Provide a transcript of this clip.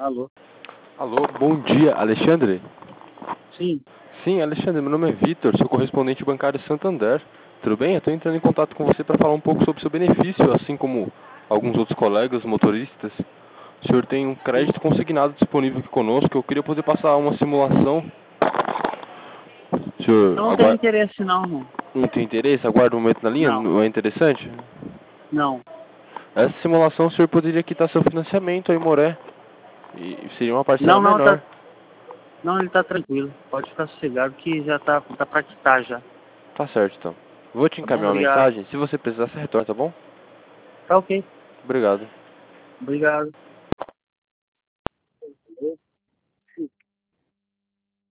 Alô? Alô, bom dia, Alexandre? Sim. Sim, Alexandre, meu nome é Vitor, sou correspondente bancário Santander. Tudo bem? Eu estou entrando em contato com você para falar um pouco sobre o seu benefício, assim como alguns outros colegas motoristas. O senhor tem um crédito consignado disponível aqui conosco, eu queria poder passar uma simulação. O senhor Eu não tenho interesse não. não tem interesse? Aguarda um momento na linha, Não. não é interessante? Não. Essa simulação o senhor poderia quitar seu financiamento aí, Moré, e seria uma parcela Não, menor. não, ele tá tranquilo. Pode ficar sossegado que já tá pra quitar já. Tá certo, então. Vou te Tá bom? encaminhar uma Obrigado. mensagem, se você precisar, você retorna, tá bom? Tá ok. Obrigado. Obrigado.